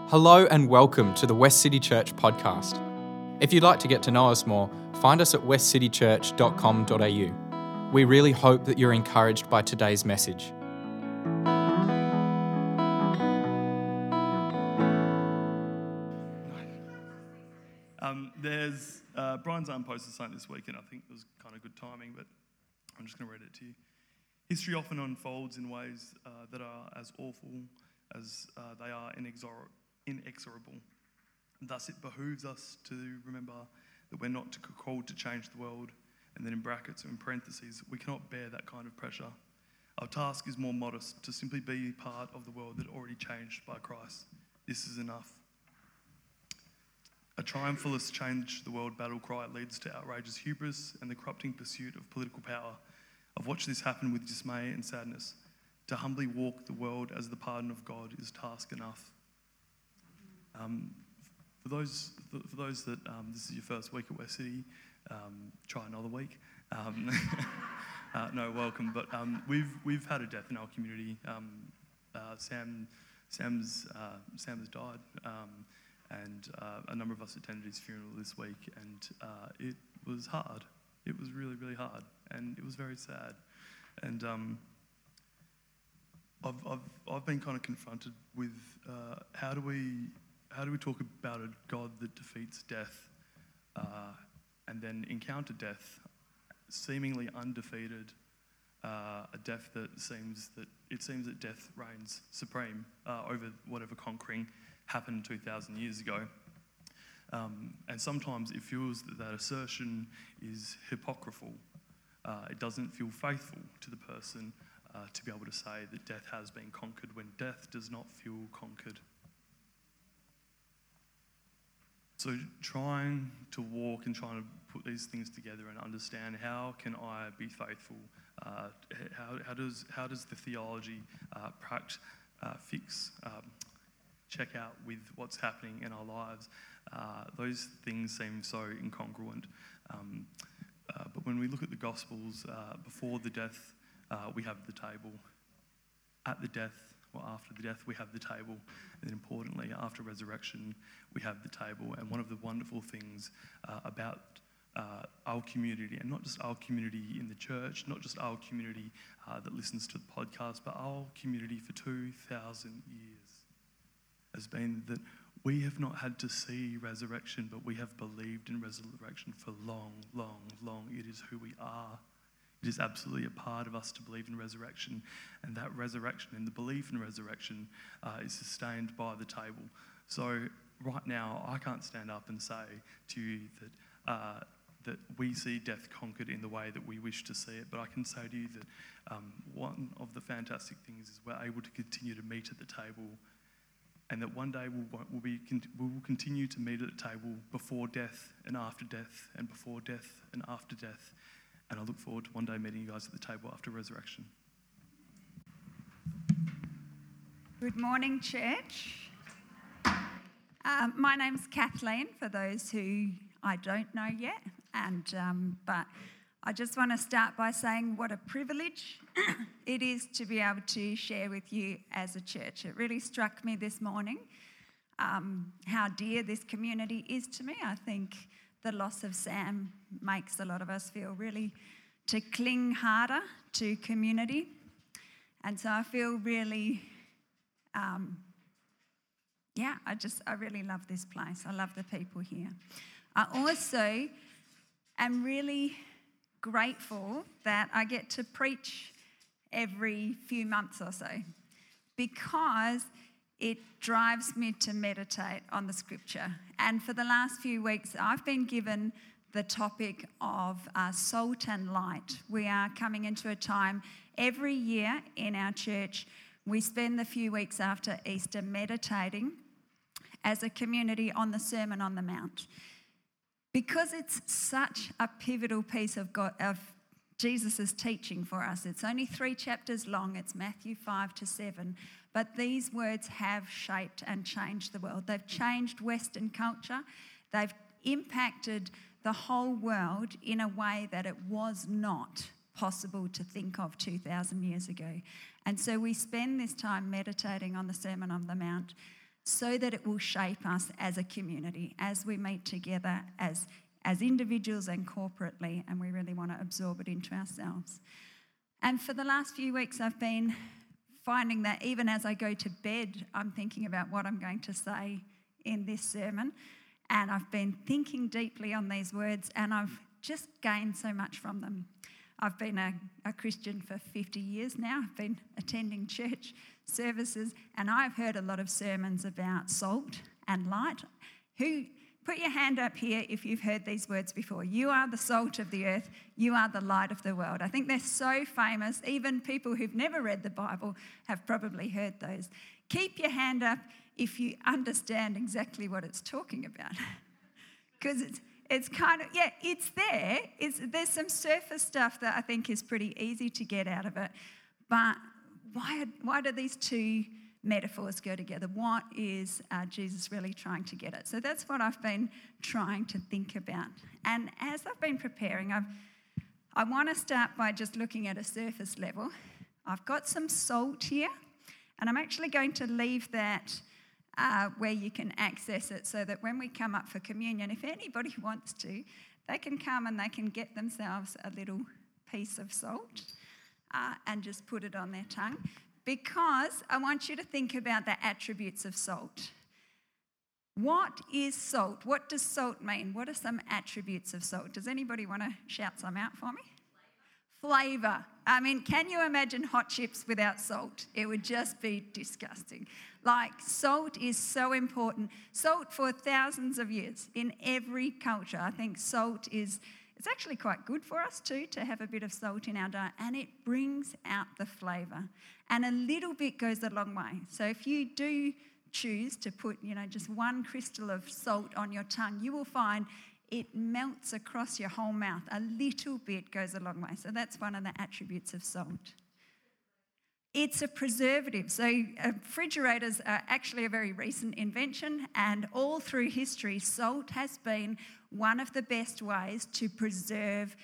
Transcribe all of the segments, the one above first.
Hello and welcome to the West City Church podcast. If you'd like to get to know us more, find us at westcitychurch.com.au. We really hope that you're encouraged by today's message. There's Brian's posted something this week, and I think it was kind of good timing, but I'm just going to read it to you. History often unfolds in ways that are as awful as they are inexorable. Thus, it behooves us to remember that we're not called to change the world, and then in brackets or in parentheses, we cannot bear that kind of pressure. Our task is more modest, to simply be part of the world that already changed by Christ. This is enough. A triumphalist change the world battle cry leads to outrageous hubris and the corrupting pursuit of political power. I've watched this happen with dismay and sadness. To humbly walk the world as the pardon of God is task enough. For those that this is your first week at West City, try another week. No, welcome. But we've had a death in our community. Sam has died. And a number of us attended his funeral this week, and it was hard. It was really, really hard, and it was very sad. And I've been kind of confronted with how do we talk about a God that defeats death, and then encounter death, seemingly undefeated, a death that seems that death reigns supreme over whatever conquering happened 2,000 years ago. And sometimes it feels that assertion is hypocritical. It doesn't feel faithful to the person to be able to say that death has been conquered when death does not feel conquered. So trying to walk and trying to put these things together and understand how can I be faithful? How does the theology check out with what's happening in our lives? Those things seem so incongruent. But when we look at the Gospels, before the death, we have the table. At the death, or after the death, we have the table. And then importantly, after resurrection, we have the table. And one of the wonderful things about our community, and not just our community in the church, not just our community that listens to the podcast, but our community for 2,000 years, has been that we have not had to see resurrection, but we have believed in resurrection for long, long, long. It is who we are. It is absolutely a part of us to believe in resurrection, and that resurrection and the belief in resurrection is sustained by the table. So right now, I can't stand up and say to you that we see death conquered in the way that we wish to see it, but I can say to you that one of the fantastic things is we're able to continue to meet at the table, and that one day we will continue to meet at the table before death and after death and before death and after death. And I look forward to one day meeting you guys at the table after resurrection. Good morning, church. My name's Kathleen, for those who I don't know yet. But I just want to start by saying what a privilege it is to be able to share with you as a church. It really struck me this morning how dear this community is to me. I think the loss of Sam makes a lot of us feel really to cling harder to community. And so I feel really, I really love this place. I love the people here. I also am really grateful that I get to preach every few months or so, because it drives me to meditate on the scripture. And for the last few weeks, I've been given the topic of salt and light. We are coming into a time every year in our church. We spend the few weeks after Easter meditating as a community on the Sermon on the Mount, because it's such a pivotal piece of Jesus' teaching for us. It's only 3 chapters long. It's Matthew 5-7. But these words have shaped and changed the world. They've changed Western culture. They've impacted the whole world in a way that it was not possible to think of 2,000 years ago. And so we spend this time meditating on the Sermon on the Mount, so that it will shape us as a community, as we meet together as individuals and corporately, and we really want to absorb it into ourselves. And for the last few weeks, I've been finding that even as I go to bed, I'm thinking about what I'm going to say in this sermon. And I've been thinking deeply on these words, and I've just gained so much from them. I've been a Christian for 50 years now. I've been attending church services, and I've heard a lot of sermons about salt and light. Put your hand up here if you've heard these words before. You are the salt of the earth. You are the light of the world. I think they're so famous. Even people who've never read the Bible have probably heard those. Keep your hand up if you understand exactly what it's talking about. Because it's kind of, it's there. There's some surface stuff that I think is pretty easy to get out of it. But why do these two metaphors go together? What is Jesus really trying to get at? So that's what I've been trying to think about. And as I've been preparing, I want to start by just looking at a surface level. I've got some salt here, and I'm actually going to leave that where you can access it so that when we come up for communion, if anybody wants to, they can come and they can get themselves a little piece of salt and just put it on their tongue. Because I want you to think about the attributes of salt. What is salt? What does salt mean? What are some attributes of salt? Does anybody want to shout some out for me? Flavour. I mean, can you imagine hot chips without salt? It would just be disgusting. Like, salt is so important. Salt for thousands of years in every culture. I think salt it's actually quite good for us too, to have a bit of salt in our diet, and it brings out the flavour. And a little bit goes a long way. So if you do choose to put, just one crystal of salt on your tongue, you will find it melts across your whole mouth. A little bit goes a long way. So that's one of the attributes of salt. It's a preservative. So refrigerators are actually a very recent invention, and all through history, salt has been one of the best ways to preserve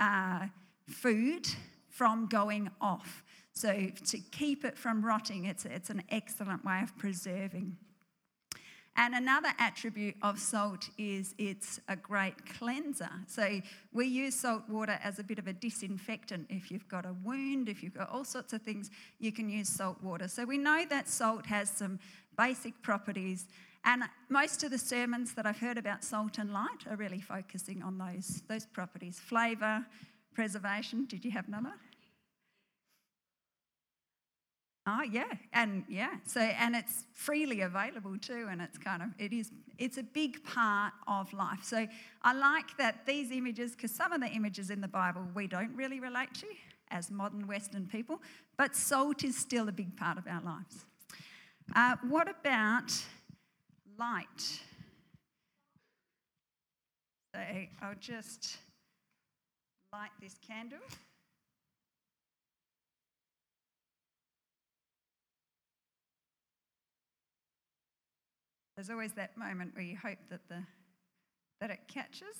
food from going off. So to keep it from rotting, it's an excellent way of preserving. And another attribute of salt is it's a great cleanser. So we use salt water as a bit of a disinfectant. If you've got a wound, if you've got all sorts of things, you can use salt water. So we know that salt has some basic properties. And most of the sermons that I've heard about salt and light are really focusing on those properties. Flavour, preservation. Did you have another? Oh, yeah. And it's freely available too, and it's a big part of life. So I like that these images, because some of the images in the Bible we don't really relate to as modern Western people, but salt is still a big part of our lives. What about light? So I'll just light this candle. There's always that moment where you hope that it catches.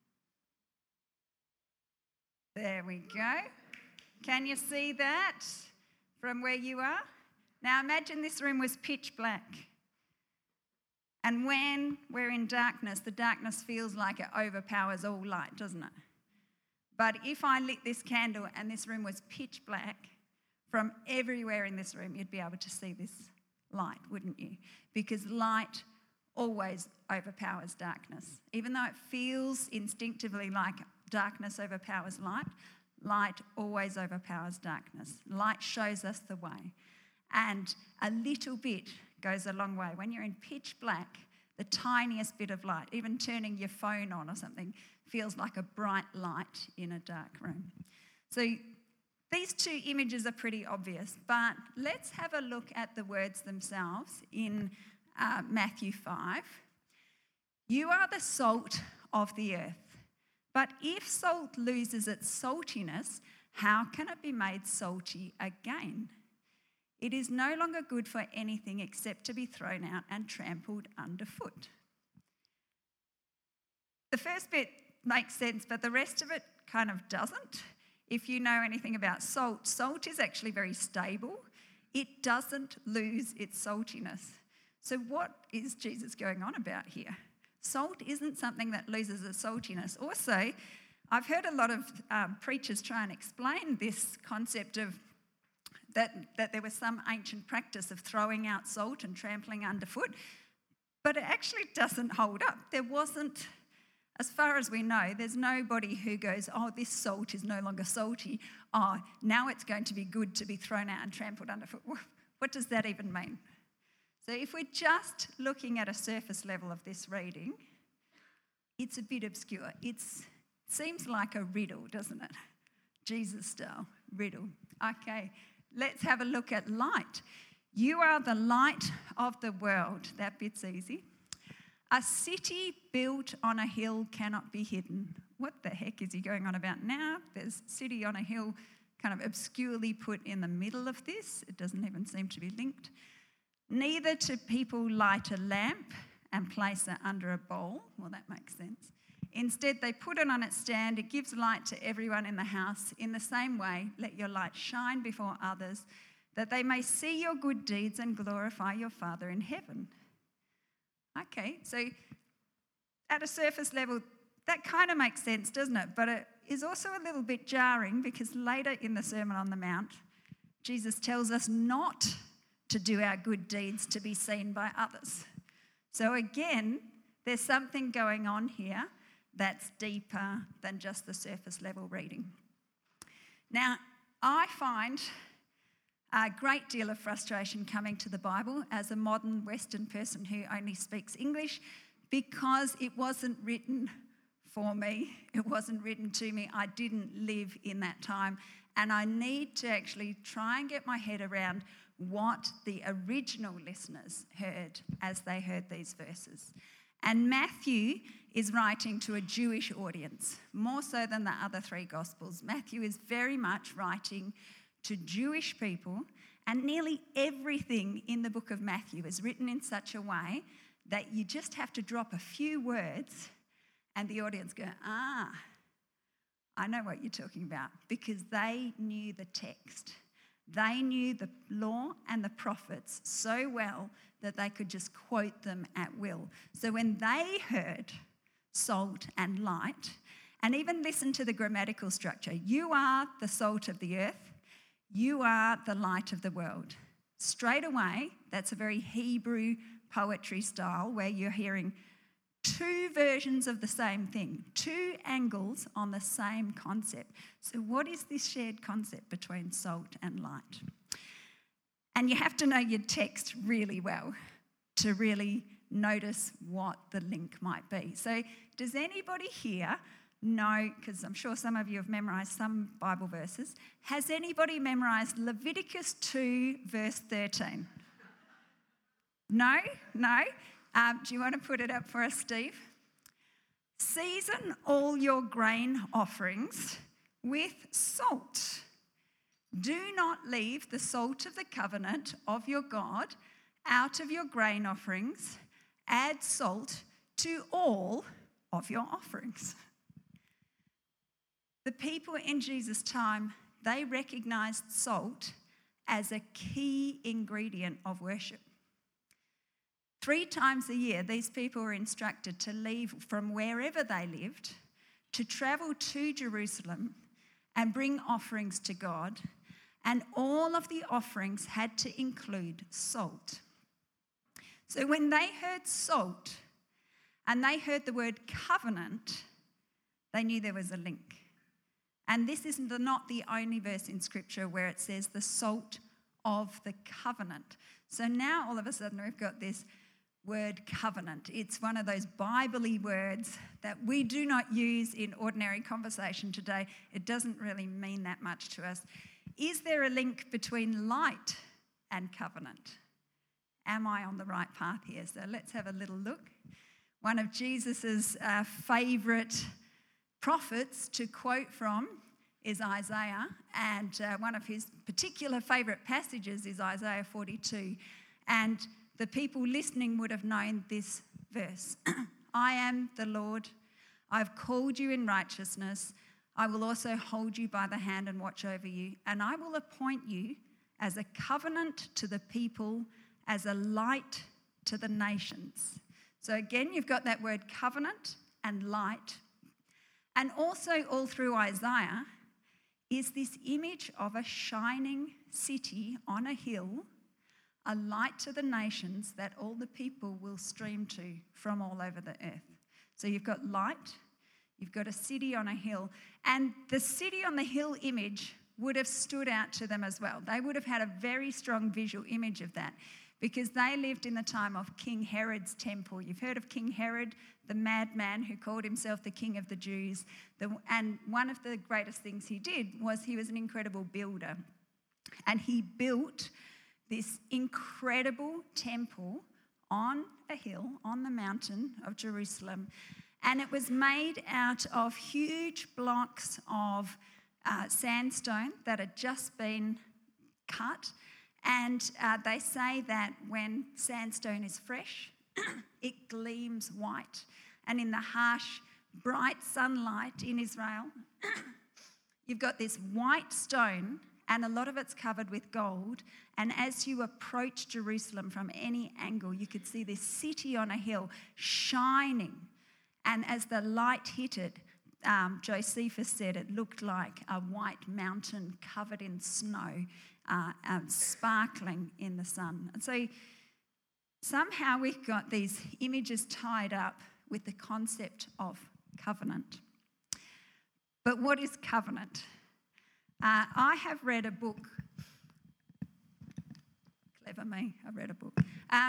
There we go. Can you see that from where you are? Now imagine this room was pitch black. And when we're in darkness, the darkness feels like it overpowers all light, doesn't it? But if I lit this candle and this room was pitch black, from everywhere in this room, you'd be able to see this light, wouldn't you? Because light always overpowers darkness. Even though it feels instinctively like darkness overpowers light, light always overpowers darkness. Light shows us the way. And a little bit goes a long way. When you're in pitch black, the tiniest bit of light, even turning your phone on or something, feels like a bright light in a dark room. So these two images are pretty obvious, but let's have a look at the words themselves in Matthew 5. You are the salt of the earth, but if salt loses its saltiness, how can it be made salty again? It is no longer good for anything except to be thrown out and trampled underfoot. The first bit makes sense, but the rest of it kind of doesn't. If you know anything about salt is actually very stable. It doesn't lose its saltiness. So what is Jesus going on about here? Salt isn't something that loses its saltiness. Also, I've heard a lot of preachers try and explain this concept of that there was some ancient practice of throwing out salt and trampling underfoot, but it actually doesn't hold up. There wasn't, as far as we know, there's nobody who goes, oh, this salt is no longer salty. Oh, now it's going to be good to be thrown out and trampled underfoot. What does that even mean? So if we're just looking at a surface level of this reading, it's a bit obscure. It seems like a riddle, doesn't it? Jesus style riddle. Okay, let's have a look at light. You are the light of the world. That bit's easy. A city built on a hill cannot be hidden. What the heck is he going on about now? There's city on a hill kind of obscurely put in the middle of this. It doesn't even seem to be linked. Neither do people light a lamp and place it under a bowl. Well, that makes sense. Instead, they put it on its stand. It gives light to everyone in the house. In the same way, let your light shine before others, that they may see your good deeds and glorify your Father in heaven. Okay, so at a surface level, that kind of makes sense, doesn't it? But it is also a little bit jarring because later in the Sermon on the Mount, Jesus tells us not to do our good deeds to be seen by others. So again, there's something going on here that's deeper than just the surface level reading. Now, I find a great deal of frustration coming to the Bible as a modern Western person who only speaks English because it wasn't written for me. It wasn't written to me. I didn't live in that time. And I need to actually try and get my head around what the original listeners heard as they heard these verses. And Matthew is writing to a Jewish audience, more so than the other three Gospels. Matthew is very much writing to Jewish people, and nearly everything in the book of Matthew is written in such a way that you just have to drop a few words and the audience go, I know what you're talking about, because they knew the text. They knew the law and the prophets so well that they could just quote them at will. So when they heard salt and light, and even listen to the grammatical structure, you are the salt of the earth, you are the light of the world. Straight away, that's a very Hebrew poetry style where you're hearing two versions of the same thing, two angles on the same concept. So what is this shared concept between salt and light? And you have to know your text really well to really notice what the link might be. So does anybody here know, because I'm sure some of you have memorised some Bible verses, has anybody memorised Leviticus 2 verse 13? No? Do you want to put it up for us, Steve? Season all your grain offerings with salt. Do not leave the salt of the covenant of your God out of your grain offerings. Add salt to all of your offerings. The people in Jesus' time, they recognised salt as a key ingredient of worship. 3 times a year, these people were instructed to leave from wherever they lived, to travel to Jerusalem and bring offerings to God, and all of the offerings had to include salt. So when they heard salt and they heard the word covenant, they knew there was a link. And this is not the only verse in Scripture where it says the salt of the covenant. So now all of a sudden we've got this word covenant. It's one of those Bible-y words that we do not use in ordinary conversation today. It doesn't really mean that much to us. Is there a link between light and covenant? Am I on the right path here? So let's have a little look. One of Jesus's favourite prophets to quote from is Isaiah, and one of his particular favourite passages is Isaiah 42. And the people listening would have known this verse. I am the Lord. I've called you in righteousness. I will also hold you by the hand and watch over you. And I will appoint you as a covenant to the people, as a light to the nations. So again, you've got that word covenant and light. And also all through Isaiah is this image of a shining city on a hill, a light to the nations that all the people will stream to from all over the earth. So you've got light, you've got a city on a hill, and the city on the hill image would have stood out to them as well. They would have had a very strong visual image of that because they lived in the time of King Herod's temple. You've heard of King Herod, the madman who called himself the king of the Jews. And one of the greatest things he did was he was an incredible builder. And he built this incredible temple on a hill, on the mountain of Jerusalem. And it was made out of huge blocks of sandstone that had just been cut. And they say that when sandstone is fresh, it gleams white. And in the harsh, bright sunlight in Israel, you've got this white stone, and a lot of it's covered with gold. And as you approach Jerusalem from any angle, you could see this city on a hill shining. And as the light hit it, Josephus said it looked like a white mountain covered in snow, sparkling in the sun. And so somehow we've got these images tied up with the concept of covenant. But what is covenant? I have read a book. Clever me, I read a book.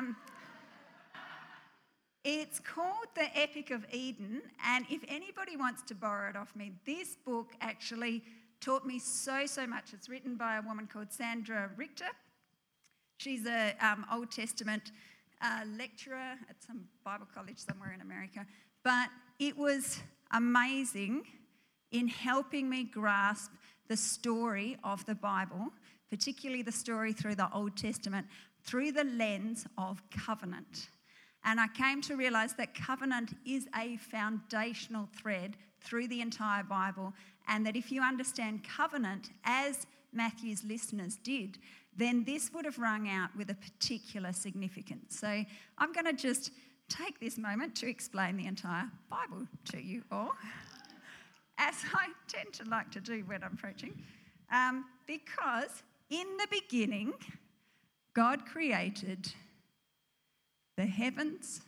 It's called The Epic of Eden, and if anybody wants to borrow it off me, this book actually taught me so much. It's written by a woman called Sandra Richter. She's an Old Testament lecturer at some Bible college somewhere in America. But it was amazing in helping me grasp the story of the Bible, particularly the story through the Old Testament, through the lens of covenant. And I came to realise that covenant is a foundational thread through the entire Bible, and that if you understand covenant as Matthew's listeners did, then this would have rung out with a particular significance. So I'm going to just take this moment to explain the entire Bible to you all, as I tend to like to do when I'm preaching, because in the beginning, God created the heavens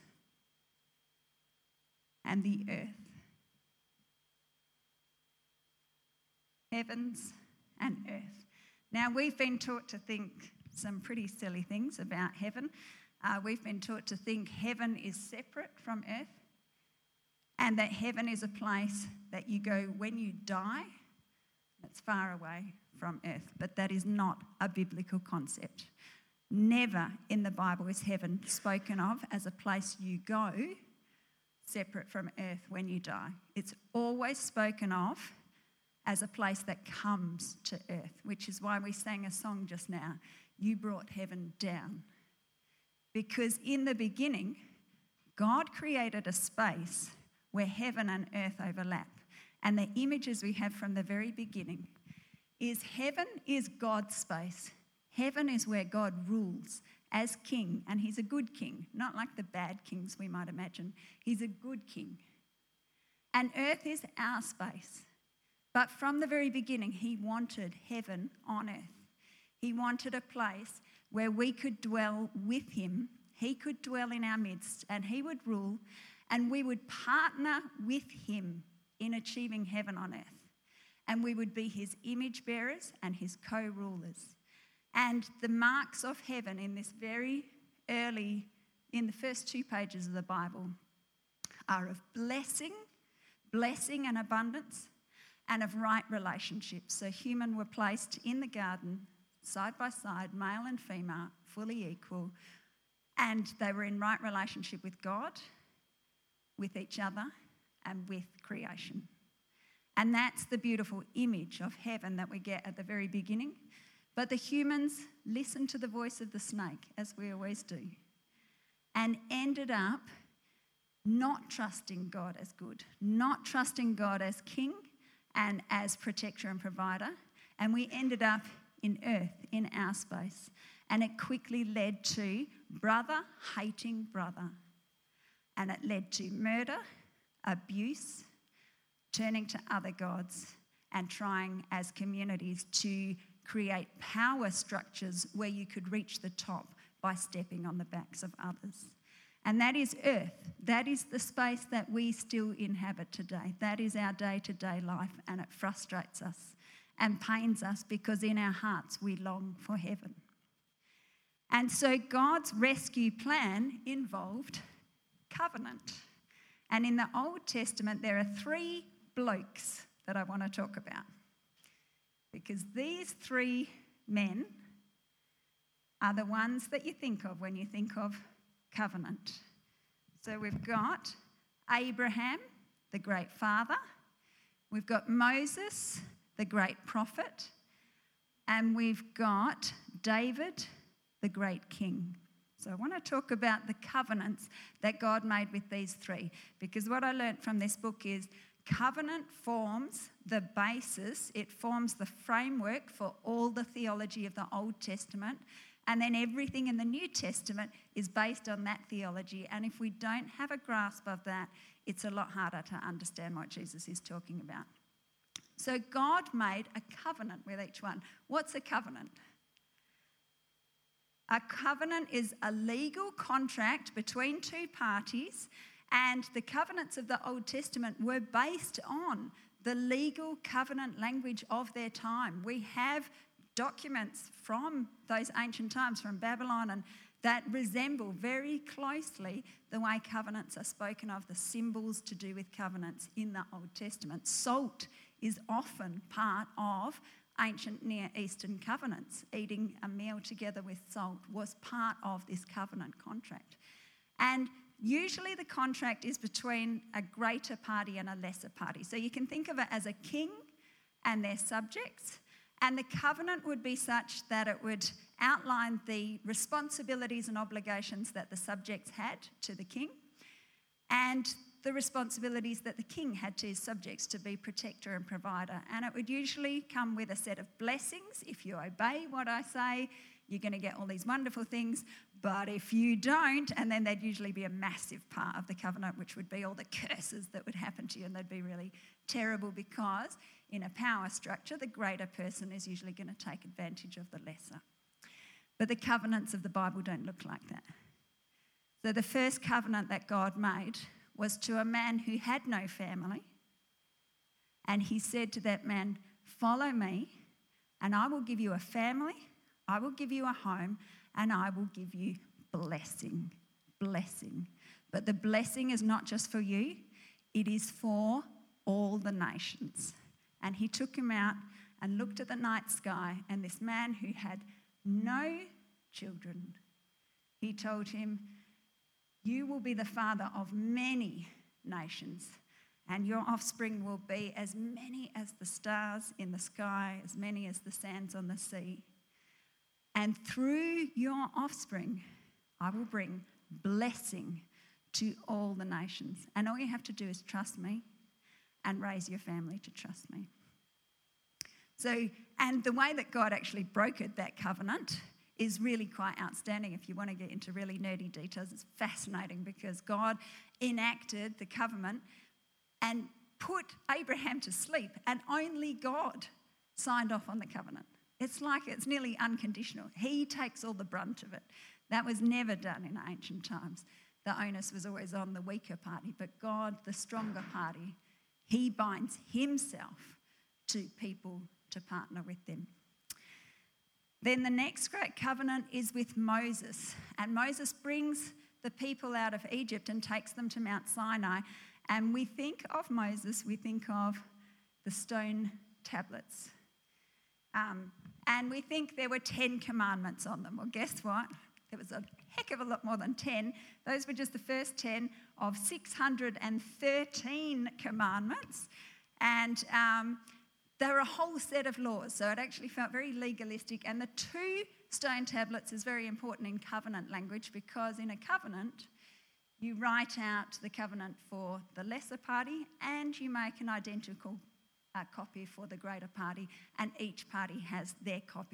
and the earth. Heavens and earth. Now, we've been taught to think some pretty silly things about heaven. We've been taught to think heaven is separate from earth, and that heaven is a place that you go when you die. That's far away from earth, but that is not a biblical concept. Never in the Bible is heaven spoken of as a place you go separate from earth when you die. It's always spoken of as a place that comes to earth, which is why we sang a song just now, "You Brought Heaven Down." Because in the beginning, God created a space where heaven and earth overlap. And the images we have from the very beginning is heaven is God's space. Heaven is where God rules as king, and he's a good king, not like the bad kings we might imagine. He's a good king. And earth is our space. But from the very beginning, he wanted heaven on earth. He wanted a place where we could dwell with him. He could dwell in our midst, and he would rule, and we would partner with him in achieving heaven on earth. And we would be his image bearers and his co-rulers. And the marks of heaven in this very early, in the first 2 pages of the Bible, are of blessing and abundance, and of right relationships. So human were placed in the garden, side by side, male and female, fully equal, and they were in right relationship with God, with each other, and with creation. And that's the beautiful image of heaven that we get at the very beginning. But the humans listened to the voice of the snake, as we always do, and ended up not trusting God as good, not trusting God as king and as protector and provider. And we ended up in earth, in our space. and it quickly led to brother hating brother. And it led to murder, abuse, turning to other gods, and trying as communities to create power structures where you could reach the top by stepping on the backs of others. And that is earth. That is the space that we still inhabit today. That is our day-to-day life, and it frustrates us and pains us because in our hearts we long for heaven. And so God's rescue plan involved covenant. And in the Old Testament, there are 3 blokes that I want to talk about, because these 3 men are the ones that you think of when you think of covenant. So we've got Abraham, the great father. We've got Moses, the great prophet. And we've got David, the great king. So I want to talk about the covenants that God made with these 3, because what I learnt from this book is covenant forms the basis, it forms the framework for all the theology of the Old Testament, and then everything in the New Testament is based on that theology. And if we don't have a grasp of that, it's a lot harder to understand what Jesus is talking about. So God made a covenant with each one. What's a covenant? A covenant is a legal contract between 2 parties, and the covenants of the Old Testament were based on the legal covenant language of their time. We have documents from those ancient times, from Babylon, and that resemble very closely the way covenants are spoken of, the symbols to do with covenants in the Old Testament. Salt is often part of ancient Near Eastern covenants. Eating a meal together with salt was part of this covenant contract. And usually the contract is between a greater party and a lesser party. So you can think of it as a king and their subjects. And the covenant would be such that it would outline the responsibilities and obligations that the subjects had to the king, and the responsibilities that the king had to his subjects to be protector and provider. And it would usually come with a set of blessings. If you obey what I say, you're going to get all these wonderful things. But if you don't, and then there'd usually be a massive part of the covenant, which would be all the curses that would happen to you, and they'd be really terrible, because in a power structure, the greater person is usually going to take advantage of the lesser. But the covenants of the Bible don't look like that. So the first covenant that God made was to a man who had no family. And he said to that man, "Follow me, and I will give you a family, I will give you a home, and I will give you blessing." Blessing. But the blessing is not just for you, it is for all the nations. And he took him out and looked at the night sky, and this man who had no children, he told him, "You will be the father of many nations, and your offspring will be as many as the stars in the sky, as many as the sands on the sea. And through your offspring, I will bring blessing to all the nations. And all you have to do is trust me and raise your family to trust me." So, and the way that God actually brokered that covenant is really quite outstanding. If you want to get into really nerdy details, it's fascinating, because God enacted the covenant and put Abraham to sleep, and only God signed off on the covenant. It's like it's nearly unconditional. He takes all the brunt of it. That was never done in ancient times. The onus was always on the weaker party, but God, the stronger party, he binds himself to people to partner with them. Then the next great covenant is with Moses. And Moses brings the people out of Egypt and takes them to Mount Sinai. And we think of Moses, we think of the stone tablets. And we think there were 10 commandments on them. Well, guess what? There was a heck of a lot more than 10. Those were just the first 10 of 613 commandments. And they were a whole set of laws, so it actually felt very legalistic. And the 2 stone tablets is very important in covenant language, because in a covenant, you write out the covenant for the lesser party and you make an identical copy for the greater party, and each party has their copy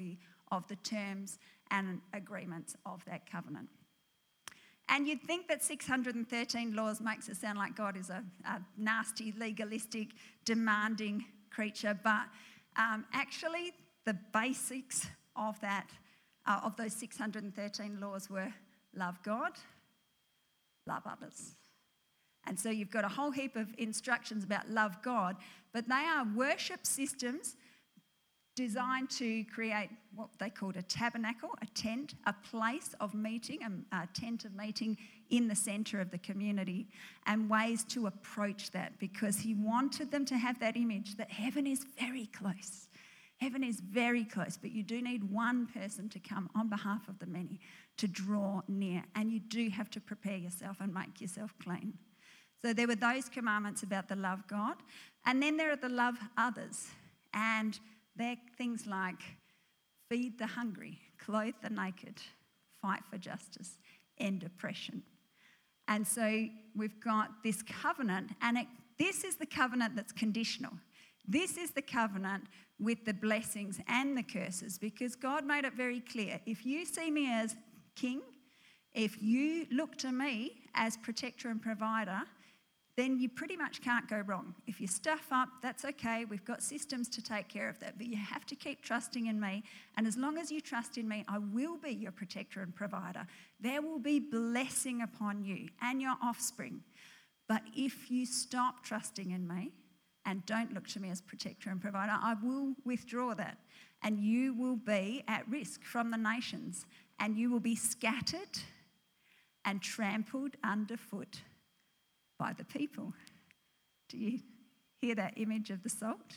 of the terms and agreements of that covenant. And you'd think that 613 laws makes it sound like God is a nasty, legalistic, demanding creature, but actually the basics of that, of those 613 laws were love God, love others. And so you've got a whole heap of instructions about love God, but they are worship systems designed to create what they called a tabernacle, a tent, a place of meeting, a tent of meeting in the centre of the community, and ways to approach that, because he wanted them to have that image that heaven is very close. Heaven is very close, but you do need one person to come on behalf of the many to draw near, and you do have to prepare yourself and make yourself clean. So there were those commandments about the love God, and then there are the love others, and they're things like feed the hungry, clothe the naked, fight for justice, end oppression. And so we've got this covenant, and this is the covenant that's conditional. This is the covenant with the blessings and the curses, because God made it very clear. If you see me as king, if you look to me as protector and provider, then you pretty much can't go wrong. If you stuff up, that's okay. We've got systems to take care of that, but you have to keep trusting in me. And as long as you trust in me, I will be your protector and provider. There will be blessing upon you and your offspring. But if you stop trusting in me and don't look to me as protector and provider, I will withdraw that. And you will be at risk from the nations, and you will be scattered and trampled underfoot by the people. Do you hear that image of the salt?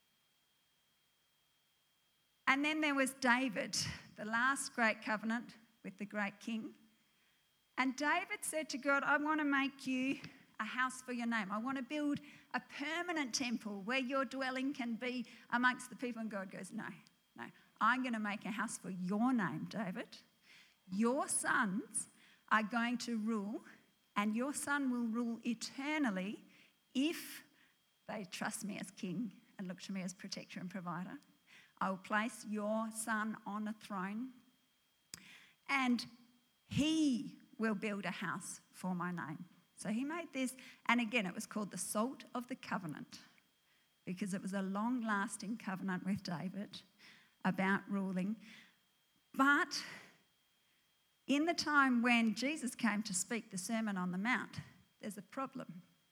And then there was David, the last great covenant with the great king. And David said to God, I want to make you a house for your name. I want to build a permanent temple where your dwelling can be amongst the people. And God goes, no. I'm going to make a house for your name, David. Your sons are going to rule, and your son will rule eternally if they trust me as king and look to me as protector and provider. I will place your son on a throne, and he will build a house for my name. So he made this, and again, it was called the salt of the covenant, because it was a long-lasting covenant with David about ruling. But in the time when Jesus came to speak the Sermon on the Mount, there's a problem,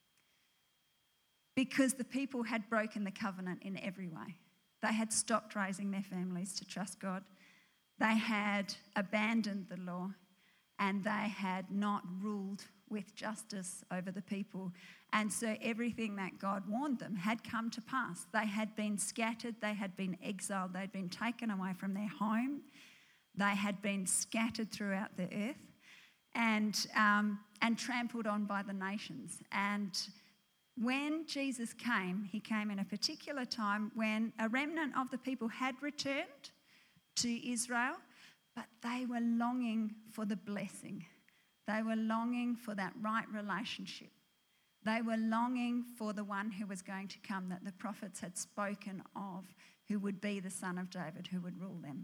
because the people had broken the covenant in every way. They had stopped raising their families to trust God. They had abandoned the law, and they had not ruled with justice over the people. And so everything that God warned them had come to pass. They had been scattered, they had been exiled, they'd been taken away from their home. They had been scattered throughout the earth and trampled on by the nations. And when Jesus came, he came in a particular time when a remnant of the people had returned to Israel, but they were longing for the blessing. They were longing for that right relationship. They were longing for the one who was going to come, that the prophets had spoken of, who would be the Son of David, who would rule them.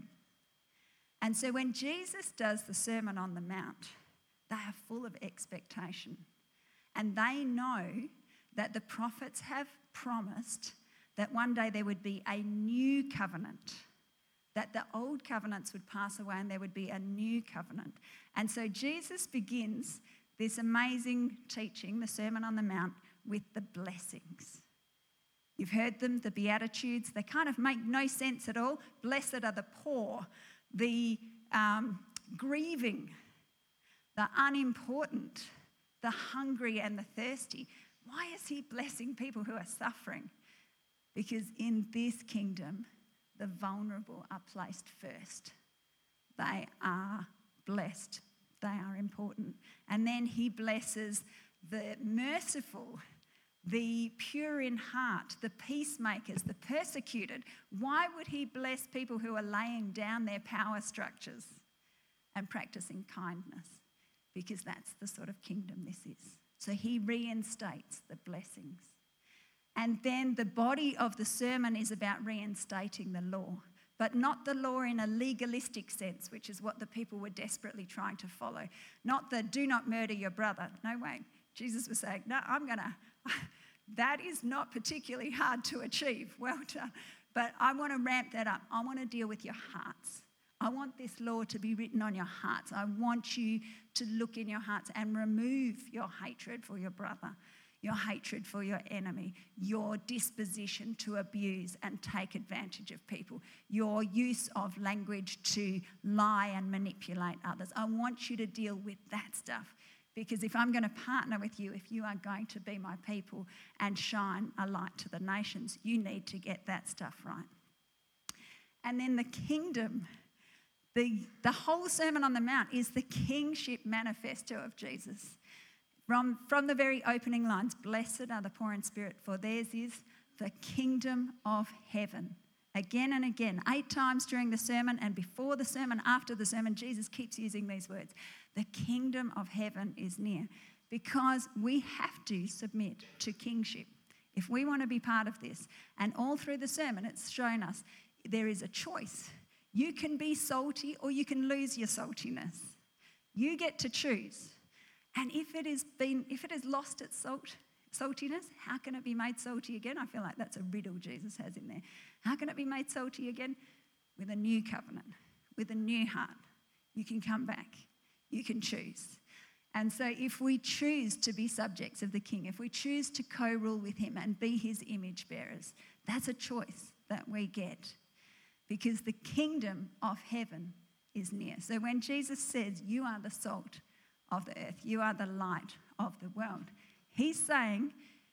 And so when Jesus does the Sermon on the Mount, they are full of expectation. And they know that the prophets have promised that one day there would be a new covenant, that the old covenants would pass away and there would be a new covenant. And so Jesus begins this amazing teaching, the Sermon on the Mount, with the blessings. You've heard them, the Beatitudes. They kind of make no sense at all. Blessed are the poor, the grieving, the unimportant, the hungry and the thirsty. Why is he blessing people who are suffering? Because in this kingdom, the vulnerable are placed first. They are blessed. They are important. And then he blesses the merciful, the pure in heart, the peacemakers, the persecuted. Why would he bless people who are laying down their power structures and practicing kindness? Because that's the sort of kingdom this is. So he reinstates the blessings. And then the body of the sermon is about reinstating the law, but not the law in a legalistic sense, which is what the people were desperately trying to follow. Not the do not murder your brother. No way. Jesus was saying, no, that is not particularly hard to achieve. Well done. But I want to ramp that up. I want to deal with your hearts. I want this law to be written on your hearts. I want you to look in your hearts and remove your hatred for your brother, your hatred for your enemy, your disposition to abuse and take advantage of people, your use of language to lie and manipulate others. I want you to deal with that stuff, because if I'm going to partner with you, if you are going to be my people and shine a light to the nations, you need to get that stuff right. And then the kingdom. The whole Sermon on the Mount is the kingship manifesto of Jesus. From the very opening lines, blessed are the poor in spirit, for theirs is the kingdom of heaven. Again and again, 8 times during the sermon and before the sermon, after the sermon, Jesus keeps using these words. The kingdom of heaven is near, because we have to submit to kingship if we want to be part of this. And all through the sermon, it's shown us there is a choice. You can be salty or you can lose your saltiness. You get to choose. And if it has lost its saltiness, how can it be made salty again? I feel like that's a riddle Jesus has in there. How can it be made salty again? With a new covenant, with a new heart. You can come back. You can choose. And so if we choose to be subjects of the King, if we choose to co-rule with him and be his image bearers, that's a choice that we get. Because the kingdom of heaven is near. So when Jesus says, you are the salt of the earth, you are the light of the world, he's saying,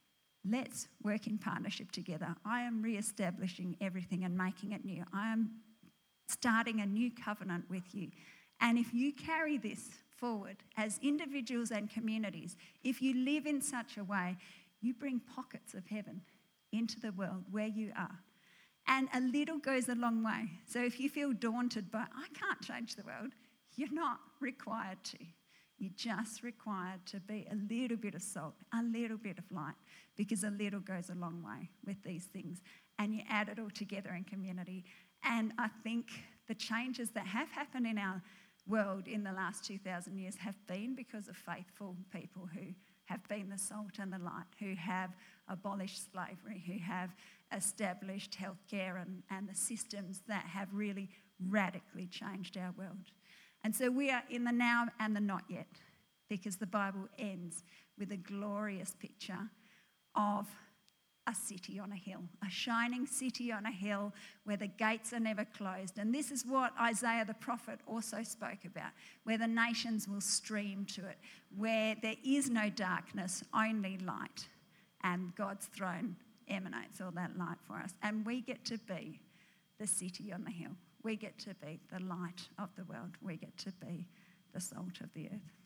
let's work in partnership together. I am re-establishing everything and making it new. I am starting a new covenant with you. And if you carry this forward as individuals and communities, if you live in such a way, you bring pockets of heaven into the world where you are. And a little goes a long way. So if you feel daunted by, I can't change the world, you're not required to. You're just required to be a little bit of salt, a little bit of light, because a little goes a long way with these things. And you add it all together in community. And I think the changes that have happened in our world in the last 2,000 years have been because of faithful people who have been the salt and the light, who have abolished slavery, who have established healthcare and the systems that have really radically changed our world. And so we are in the now and the not yet, because the Bible ends with a glorious picture of a city on a hill, a shining city on a hill where the gates are never closed. And this is what Isaiah the prophet also spoke about, where the nations will stream to it, where there is no darkness, only light, and God's throne emanates all that light for us. And we get to be the city on the hill. We get to be the light of the world. We get to be the salt of the earth.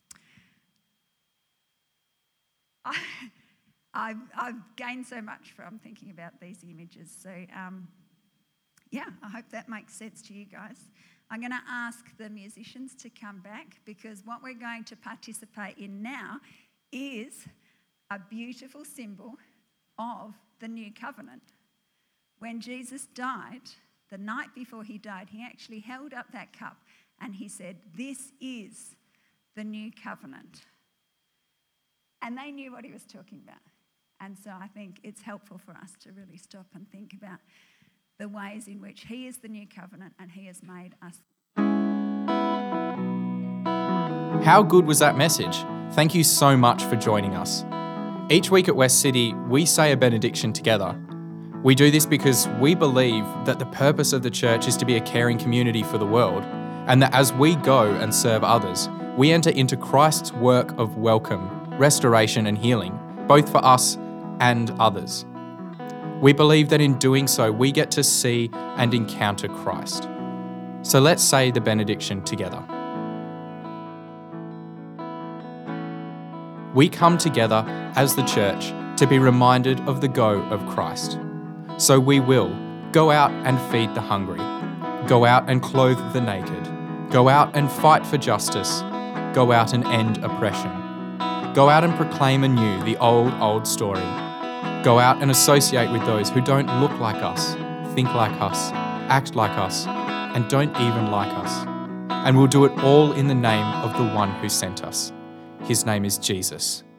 I've gained so much from thinking about these images. So, I hope that makes sense to you guys. I'm going to ask the musicians to come back, because what we're going to participate in now is a beautiful symbol of the new covenant. When Jesus died, the night before he died, he actually held up that cup and he said, "This is the new covenant." And they knew what he was talking about. And so I think it's helpful for us to really stop and think about the ways in which he is the new covenant and he has made us. How good was that message? Thank you so much for joining us. Each week at West City, we say a benediction together. We do this because we believe that the purpose of the church is to be a caring community for the world, and that as we go and serve others, we enter into Christ's work of welcome, restoration and healing, both for us and others. We believe that in doing so, we get to see and encounter Christ. So let's say the benediction together. We come together as the church to be reminded of the go of Christ. So we will go out and feed the hungry, go out and clothe the naked, go out and fight for justice, go out and end oppression, go out and proclaim anew the old story, go out and associate with those who don't look like us, think like us, act like us and don't even like us. And we'll do it all in the name of the one who sent us. His name is Jesus.